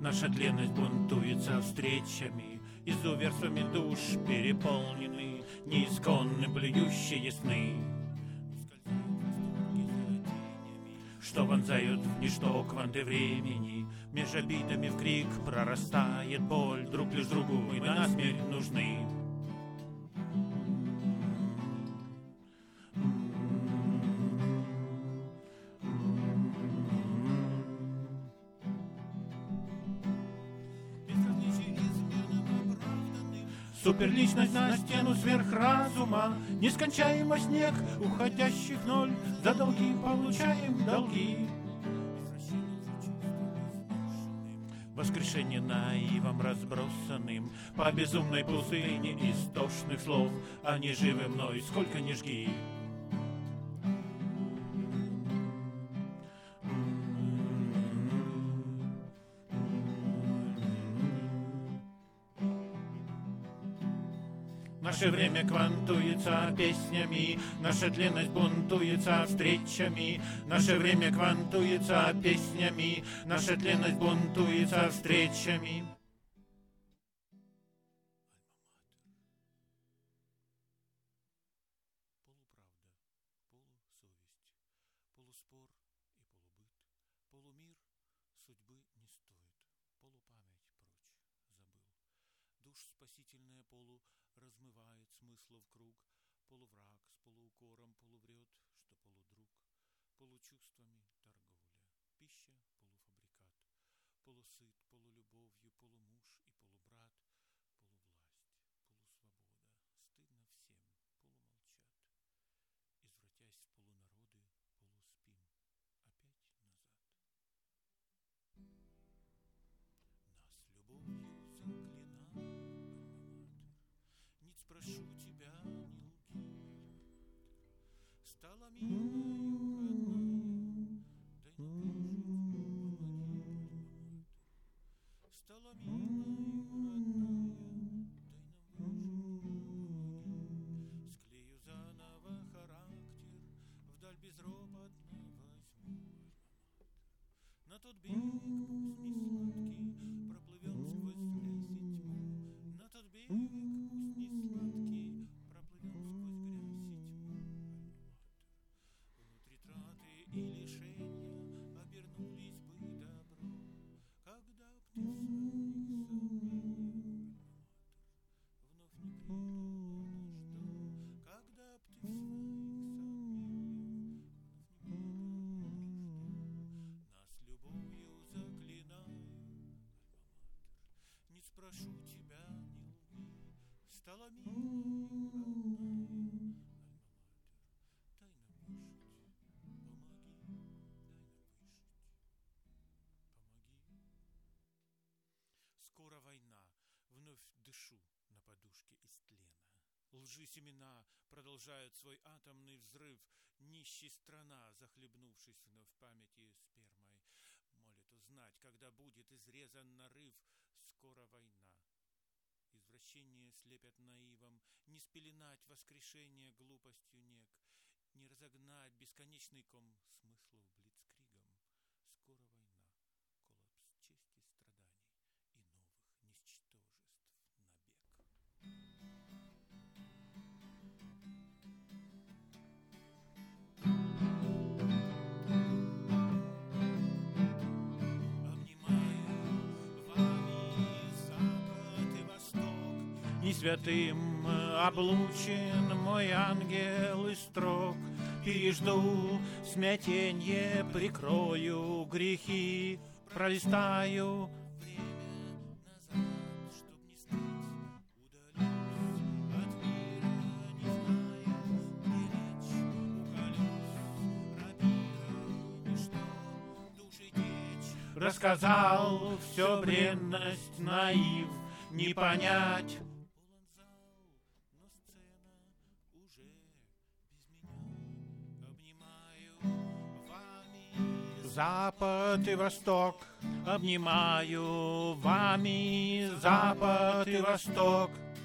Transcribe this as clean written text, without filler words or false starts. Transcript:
Наша длинность бунтуется встречами, изуверствами душ переполнены, неисконны блюющие сны. Что вонзают в ничто кванты времени, меж обидами в крик прорастает боль. Друг лишь другу мы насмерть нужны. Суперличность на стену сверхразума, нескончаемый снег, уходящих в ноль, за долги получаем долги. Воскрешение наивом разбросанным по безумной пустыне истошных слов. Они живы мной, сколько ни жги. Наше время квантуется песнями, наша длинность бунтуется встречами. Наше время квантуется песнями, наша длинность бунтуется встречами. Полуправда, полусовесть, полуспор и полубыт, полумир судьбы не стоит, полупамять прочь забыл. Душ спасительная размывает смыслов круг, полувраг с полуукором полуврет, что полудруг, получувствами торговля, пища полуфабрикат, полусыт полулюбовью, полумуж и полубрат, полувласть, полусвобода, стыдно всем, полумолчат, извратясь в полународы, полуспим, опять назад. Нас любовью прошу тебя, не лги, стала милой, дай нам помоги, стала милой, дай нам помоги, склею заново характер, вдаль безропотно возьму на тот берег пусть не сладкий, проплывем сквозь грязь и тьму, на тот берег пусть не сладкий, проплывем сквозь грязь и тьму. Внутри траты и лишения обернулись бы добро, когда б ты своих сомнений вновь не принял на что, когда б ты своих сомнений нас любовью заклинаю, не спрошу тебя, не лги, стала милой, родная, дай нам выжить, помоги, дай нам выжить, помоги. Скоро война, вновь дышу на подушке из тлена. Лжи семена продолжают свой атомный взрыв. Нищей страна, захлебнувшись вновь памяти спермой, молит узнать, когда будет изрезан нарыв. Скоро война. Извращение слепят наивом, не спеленать воскрешение глупостью нек, не разогнать бесконечный ком смыслов блицкригом. Скоро война, коллапс чести страданий и новых ничтожеств набег. И святым облучен мой ангел из строк. Пережду смятенье, прикрою грехи, пролистаю время назад, чтоб не стать, удалюсь от мира, не зная, где речь, уколюсь рапирой, ничто, души течь. рассказал все бренность, наив, не понять. Но сцена уже без меня. Обнимаю вами Запад и Восток, обнимаю вами Запад и Восток.